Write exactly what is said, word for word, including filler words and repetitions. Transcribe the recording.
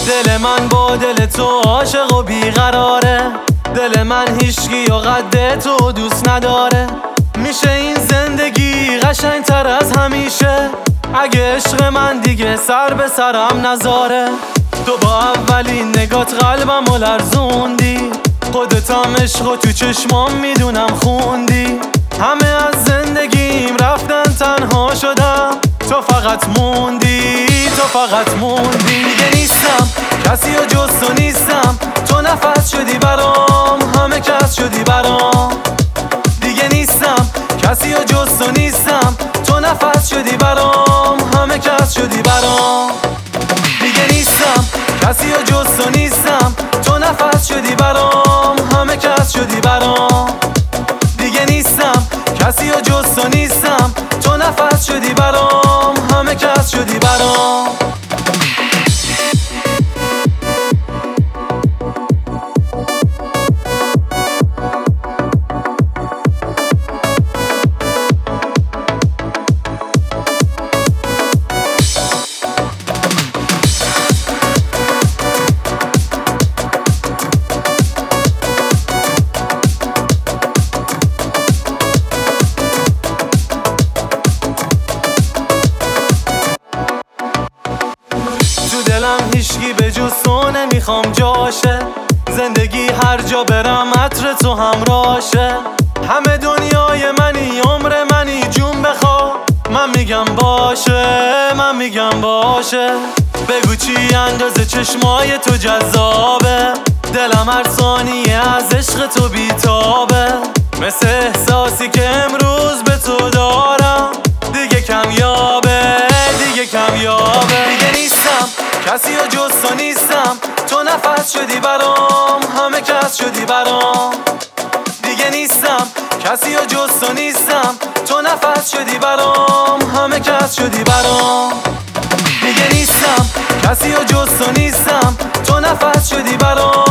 دل من با دل تو عاشق و بیقراره، دل من هیچکی و قد تو دوست نداره. میشه این زندگی قشنگ تر از همیشه اگه عشق من دیگه سر به سرم نذاره. تو با اولین نگات قلبم و لرزوندی، خودتم عشق و تو چشمام میدونم خوندی. همه از زندگیم رفتن تنها شدم، تو فقط موندی، تو فقط موندی. دیگه نیستم کسی و جز تو نیستم، تو نفس شدی برام، همه کس شدی برام. دیگه نیستم کسی و جز تو نیستم، تو نفس شدی برام، همه کس شدی برام. دیگه نیستم کسی و جز تو نیستم، تو نفس شدی برام، همه کس شدی برام. دیگه نیستم کسی و جز تو نیستم، تو نفس شدی برام، همه کس شدی برام. دلم هیچکی به جز تو نمیخوام جاشه، زندگی هر جا برم عطر تو همراشه. همه دنیای منی، عمر منی، جون بخوا. من میگم باشه، من میگم باشه. بگو چی اندازه چشمای تو جذابه، دلم هر ثانیه از عشق تو بیتابه. مثل احساسی که امروز به تو دارم، دیگه کمیابه، دیگه کمیابه. دیگه نیستم کسی و جز تو نیستم، تو نفس شدی برام، همه کس شدی برام. دیگه نیستم کسی و جز تو نیستم، تو نفس شدی برام، همه کس شدی برام. دیگه نیستم کسی و جز تو نیستم، تو نفس شدی برام.